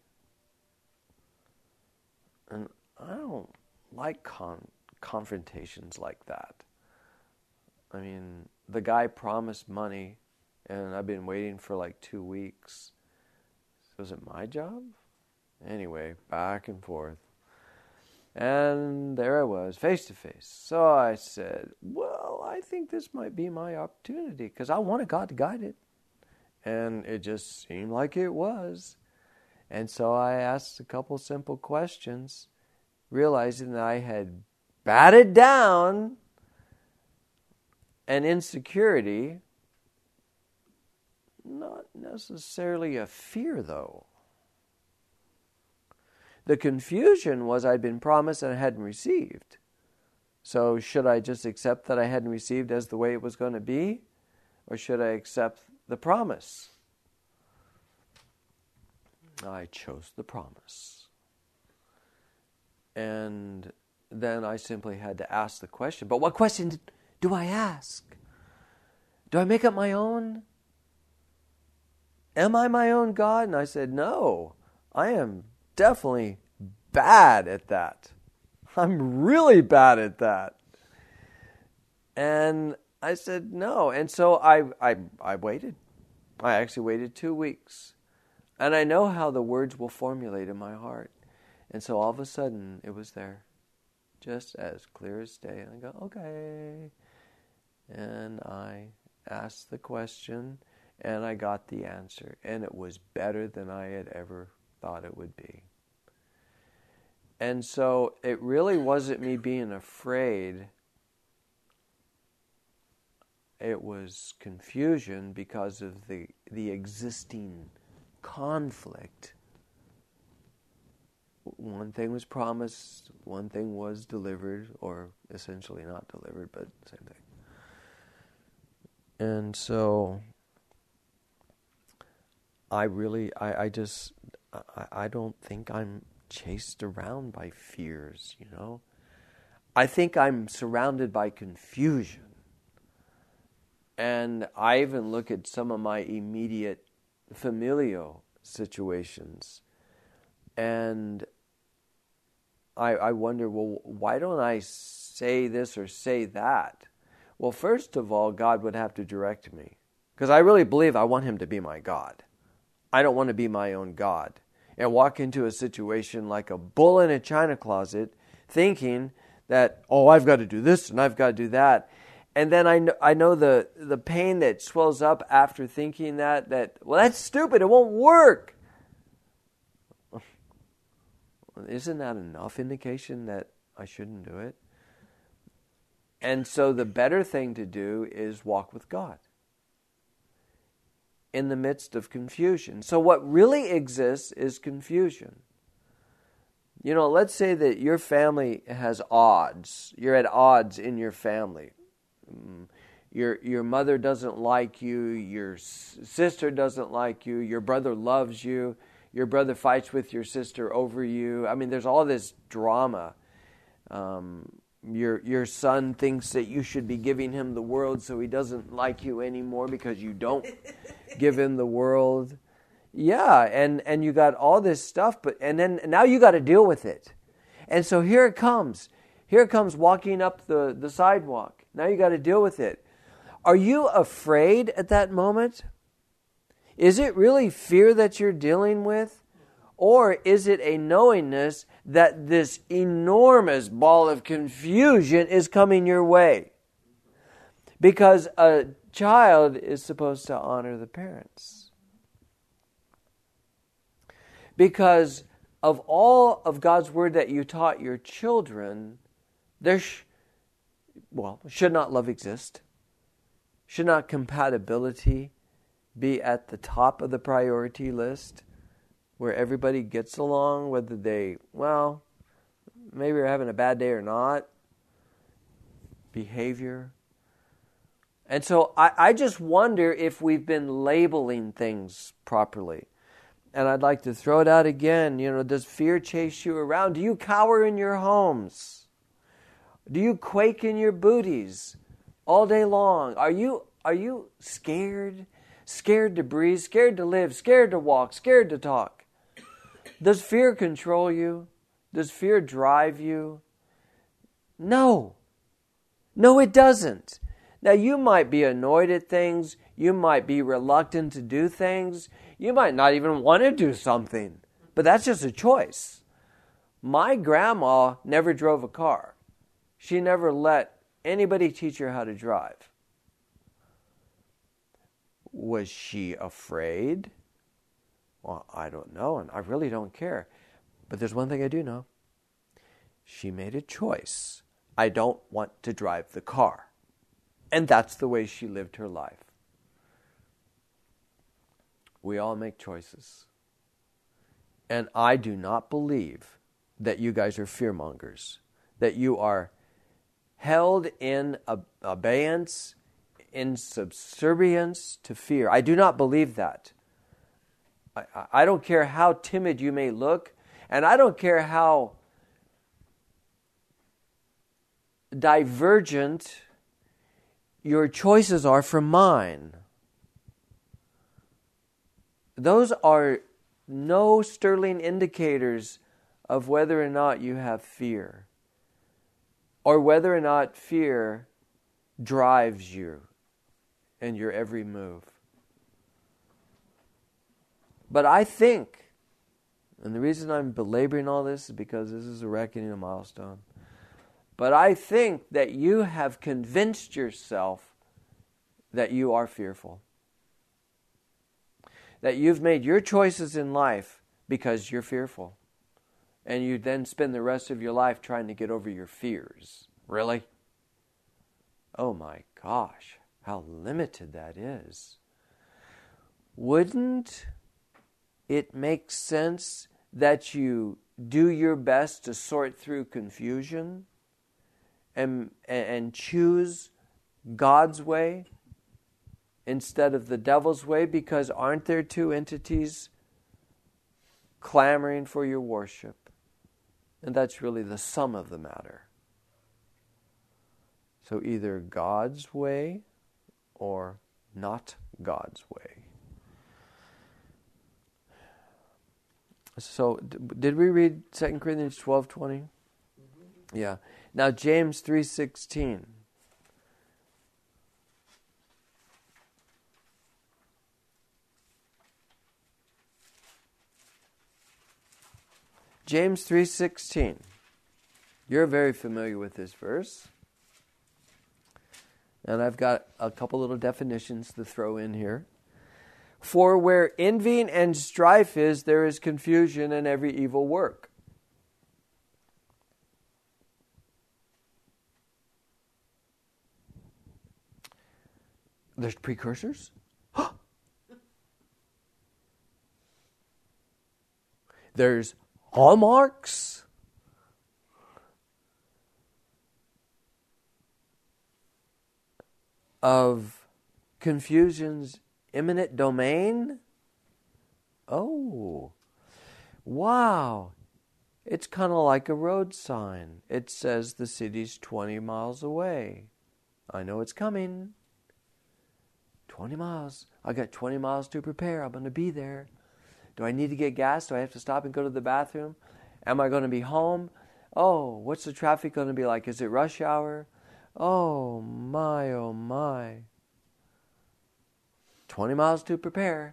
And I don't like confrontations like that. I mean, the guy promised money, and I've been waiting for like 2 weeks. Was it my job? Anyway, back and forth. And there I was, face to face. So I said, well, I think this might be my opportunity because I wanted God to guide it. And it just seemed like it was. And so I asked a couple simple questions, realizing that I had batted down an insecurity, not necessarily a fear though. The confusion was I'd been promised and I hadn't received. So should I just accept that I hadn't received as the way it was going to be? Or should I accept the promise? I chose the promise. And then I simply had to ask the question. But what question do I ask? Do I make up my own? Am I my own God? And I said, no, I am definitely bad at that. I'm really bad at that. And I said no. And so I waited. I actually waited 2 weeks. And I know how the words will formulate in my heart. And so all of a sudden it was there. Just as clear as day. And I go, okay. And I asked the question and I got the answer. And it was better than I had ever thought it would be. And so it really wasn't me being afraid. It was confusion because of the existing conflict. One thing was promised, one thing was delivered, or essentially not delivered, but same thing. And so I don't think I'm chased around by fears, you know. I think I'm surrounded by confusion. And I even look at some of my immediate familial situations and I wonder, well, why don't I say this or say that? Well, first of all, God would have to direct me. Because I really believe I want Him to be my God. I don't want to be my own God. And walk into a situation like a bull in a china closet thinking that, oh, I've got to do this and I've got to do that. And then I know the pain that swells up after thinking that, well, that's stupid, it won't work. Isn't that enough indication that I shouldn't do it? And so the better thing to do is walk with God in the midst of confusion. So what really exists is confusion. You know, let's say that your family has odds. You're at odds in your family. Your mother doesn't like you. Your sister doesn't like you. Your brother loves you. Your brother fights with your sister over you. I mean, there's all this drama. Your son thinks that you should be giving him the world, so he doesn't like you anymore because you don't give him the world. Yeah, and you got all this stuff, and then now you got to deal with it. And so here it comes. Here it comes walking up the sidewalk. Now you got to deal with it. Are you afraid at that moment? Is it really fear that you're dealing with? Or is it a knowingness that this enormous ball of confusion is coming your way? Because a child is supposed to honor the parents. Because of all of God's Word that you taught your children, should not love exist? Should not compatibility be at the top of the priority list where everybody gets along, whether they, maybe are having a bad day or not? Behavior. And so I just wonder if we've been labeling things properly. And I'd like to throw it out again. You know, does fear chase you around? Do you cower in your homes? Do you quake in your booties all day long? Are you scared? Scared to breathe, scared to live, scared to walk, scared to talk? Does fear control you? Does fear drive you? No. No, it doesn't. Now, you might be annoyed at things. You might be reluctant to do things. You might not even want to do something. But that's just a choice. My grandma never drove a car. She never let anybody teach her how to drive. Was she afraid? Well, I don't know, and I really don't care. But there's one thing I do know. She made a choice. I don't want to drive the car. And that's the way she lived her life. We all make choices. And I do not believe that you guys are fearmongers, that you are held in abeyance, in subservience to fear. I do not believe that. I don't care how timid you may look, and I don't care how divergent your choices are from mine. Those are no sterling indicators of whether or not you have fear, or whether or not fear drives you in your every move. But I think, and the reason I'm belaboring all this is because this is a reckoning, a milestone, but I think that you have convinced yourself that you are fearful. That you've made your choices in life because you're fearful. And you then spend the rest of your life trying to get over your fears. Really? Oh my gosh, how limited that is. Wouldn't it make sense that you do your best to sort through confusion and choose God's way instead of the devil's way? Because aren't there two entities clamoring for your worship? And that's really the sum of the matter. So either God's way or not God's way. So did we read 2 Corinthians 12:20? Mm-hmm. Yeah. Now James 3:16. James 3:16. You're very familiar with this verse. And I've got a couple little definitions to throw in here. For where envying and strife is, there is confusion and every evil work. There's precursors? There's hallmarks? Of confusion's imminent domain? Oh, wow. It's kind of like a road sign. It says the city's 20 miles away. I know it's coming. 20 miles. I got 20 miles to prepare. I'm going to be there. Do I need to get gas? Do I have to stop and go to the bathroom? Am I going to be home? Oh, what's the traffic going to be like? Is it rush hour? Oh my, oh my. 20 miles to prepare.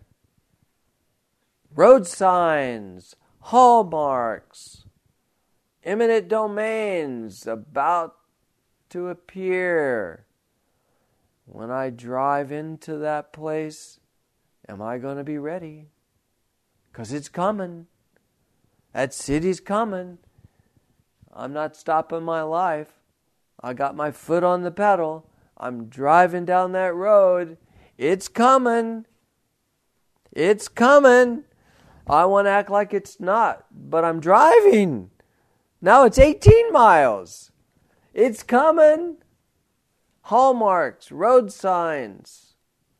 Road signs, hallmarks, eminent domains about to appear. When I drive into that place, am I going to be ready? Because it's coming. That city's coming. I'm not stopping my life. I got my foot on the pedal. I'm driving down that road. It's coming. It's coming. I want to act like it's not, but I'm driving. Now it's 18 miles. It's coming. Hallmarks, road signs.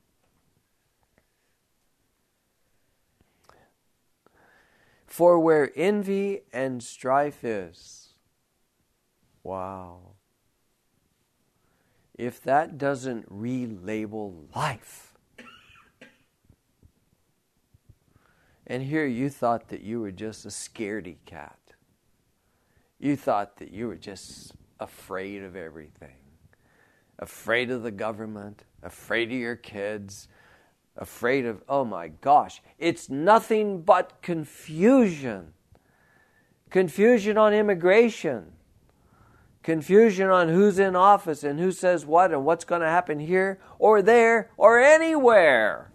For where envy and strife is. Wow. If that doesn't relabel life. And here you thought that you were just a scaredy cat. You thought that you were just afraid of everything. Afraid of the government, afraid of your kids, afraid of, oh my gosh, it's nothing but confusion. Confusion on immigration. Confusion on who's in office and who says what and what's going to happen here or there or anywhere.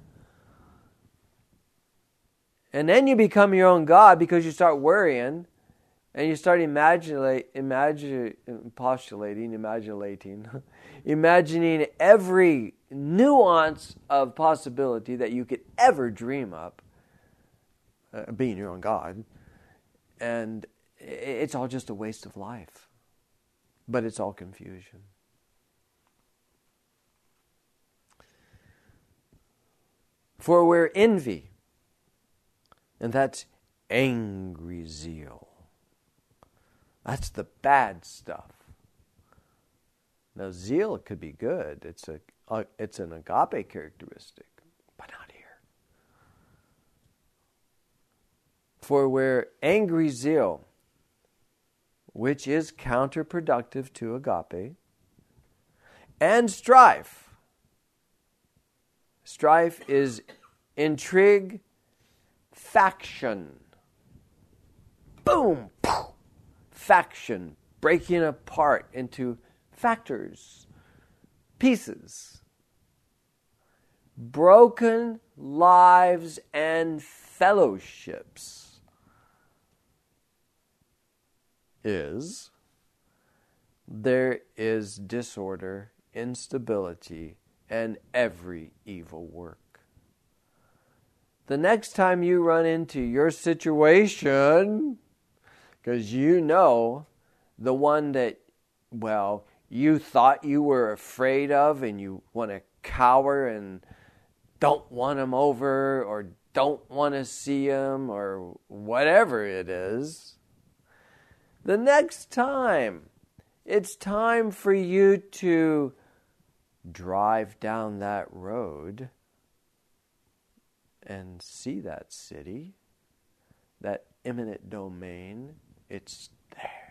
And then you become your own God because you start worrying and you start imagining every nuance of possibility that you could ever dream up, being your own God. And it's all just a waste of life. But it's all confusion. For where envy, and that's angry zeal. That's the bad stuff. Now, zeal could be good. It's an agape characteristic, but not here. For where angry zeal, which is counterproductive to agape, and strife. Strife is intrigue, faction. Boom! Faction, breaking apart into factors, pieces. Broken lives and fellowships there is disorder, instability, and every evil work. The next time you run into your situation, because you know the one that, well, you thought you were afraid of and you want to cower and don't want him over or don't want to see him or whatever it is. The next time, it's time for you to drive down that road and see that city, that eminent domain. It's there.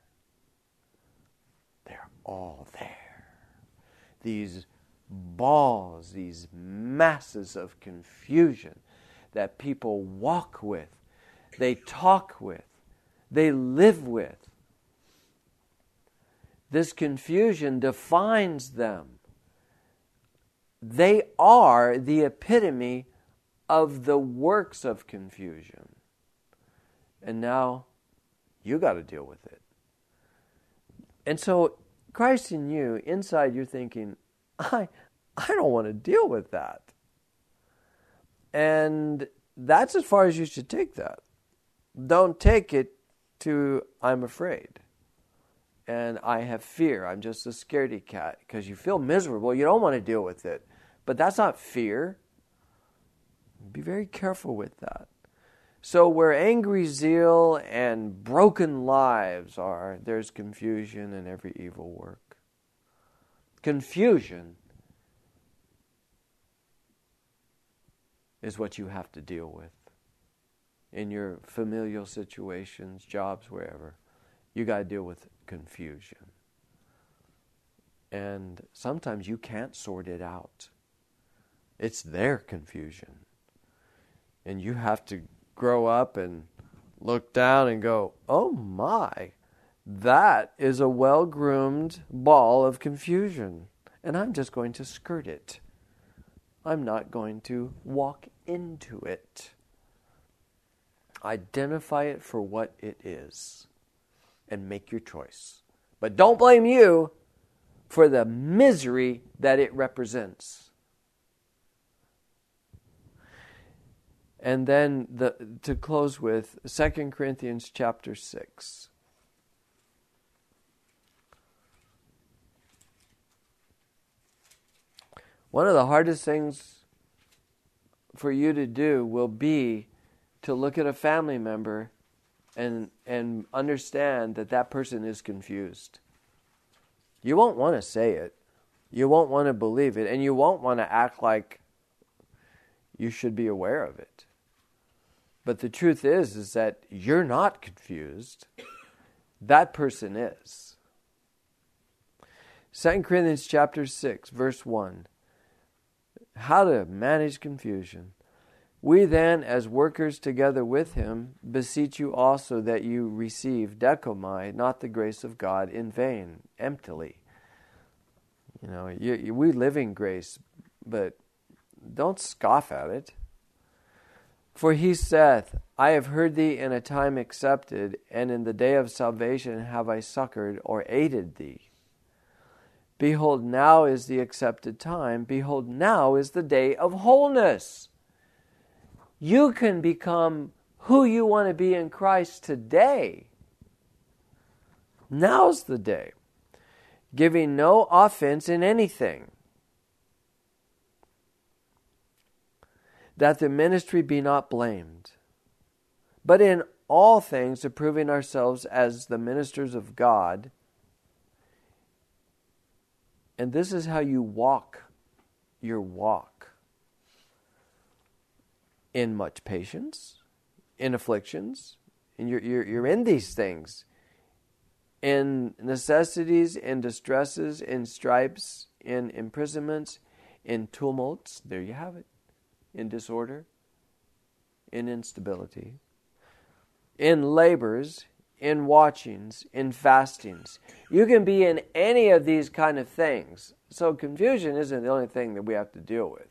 They're all there. These balls, these masses of confusion that people walk with, they talk with, they live with. This confusion defines them. They are the epitome of the works of confusion. And now you got to deal with it. And so Christ in you, inside you're thinking, I don't want to deal with that. And that's as far as you should take that. Don't take it to I'm afraid. And I have fear. I'm just a scaredy cat. Because you feel miserable. You don't want to deal with it. But that's not fear. Be very careful with that. So where angry zeal and broken lives are, there's confusion and every evil work. Confusion is what you have to deal with in your familial situations, jobs, wherever. You got to deal with confusion. And sometimes you can't sort it out. It's their confusion. And you have to grow up and look down and go, oh my, that is a well-groomed ball of confusion. And I'm just going to skirt it. I'm not going to walk into it. Identify it for what it is and make your choice. But don't blame you for the misery that it represents. And then to close with 2 Corinthians chapter 6. One of the hardest things for you to do will be to look at a family member and understand that that person is confused. You won't want to say it. You won't want to believe it. And you won't want to act like you should be aware of it. But the truth is that you're not confused. That person is. 2 Corinthians chapter 6, verse 1. how to manage confusion. We then, as workers together with him, beseech you also that you receive dechomai, not the grace of God, in vain, emptily. We live in grace, but don't scoff at it. For he saith, I have heard thee in a time accepted, and in the day of salvation have I succored or aided thee. Behold, now is the accepted time. Behold, now is the day of wholeness. You can become who you want to be in Christ today. Now's the day. Giving no offense in anything, that the ministry be not blamed, but in all things approving ourselves as the ministers of God. And this is how you walk your walk. In much patience, in afflictions, and you're in these things. In necessities, in distresses, in stripes, in imprisonments, in tumults, there you have it, in disorder, in instability, in labors, in watchings, in fastings. You can be in any of these kind of things. So confusion isn't the only thing that we have to deal with.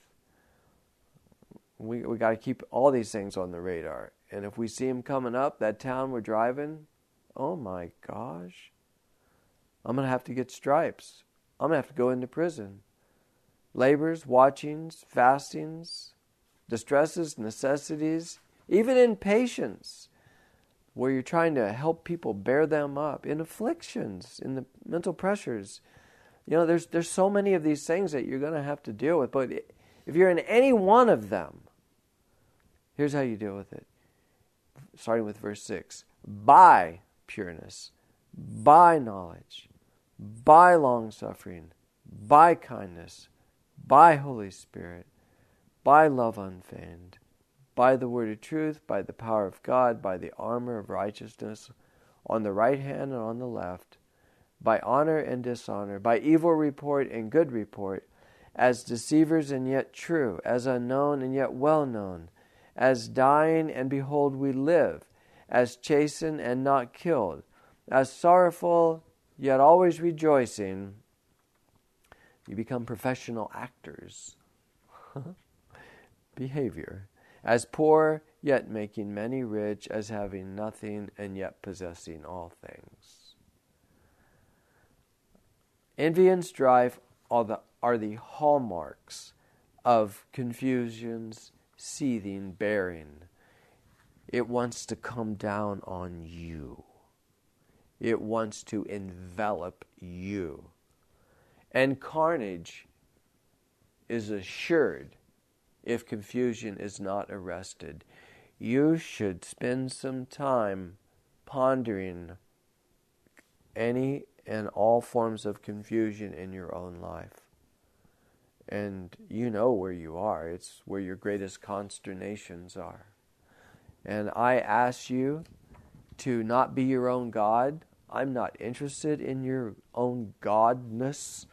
We got to keep all these things on the radar. And if we see them coming up, that town we're driving, oh my gosh, I'm going to have to get stripes. I'm going to have to go into prison. Labors, watchings, fastings, distresses, necessities, even in patience, where you're trying to help people bear them up, in afflictions, in the mental pressures. There's so many of these things that you're going to have to deal with. But if you're in any one of them, here's how you deal with it. Starting with verse 6. By pureness, by knowledge, by long-suffering, by kindness, by Holy Spirit, by love unfeigned, by the word of truth, by the power of God, by the armor of righteousness, on the right hand and on the left, by honor and dishonor, by evil report and good report, as deceivers and yet true, as unknown and yet well known, as dying and behold we live, as chastened and not killed, as sorrowful yet always rejoicing. You become professional actors. Behavior. As poor yet making many rich, as having nothing and yet possessing all things. Envy and strife are the hallmarks of confusion's seething bearing. It wants to come down on you. It wants to envelop you. And carnage is assured if confusion is not arrested. You should spend some time pondering any and all forms of confusion in your own life. And you know where you are. It's where your greatest consternations are. And I ask you to not be your own God. I'm not interested in your own godness.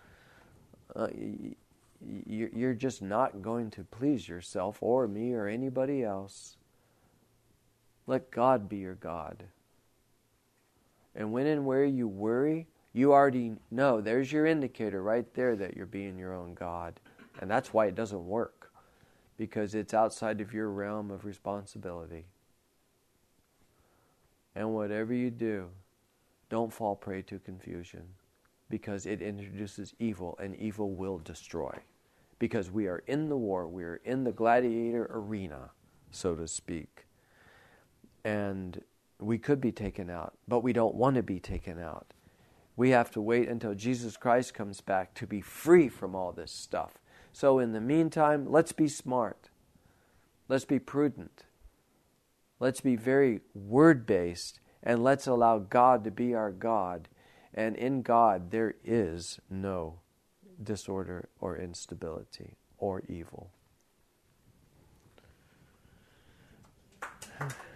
You're just not going to please yourself or me or anybody else. Let God be your God. And when and where you worry, you already know. There's your indicator right there that you're being your own God. And that's why it doesn't work. Because it's outside of your realm of responsibility. And whatever you do, don't fall prey to confusion. Because it introduces evil, and evil will destroy. Because we are in the war, we are in the gladiator arena, so to speak. And we could be taken out, but we don't want to be taken out. We have to wait until Jesus Christ comes back to be free from all this stuff. So in the meantime, let's be smart. Let's be prudent. Let's be very word-based, and let's allow God to be our God. And in God, there is no disorder or instability or evil.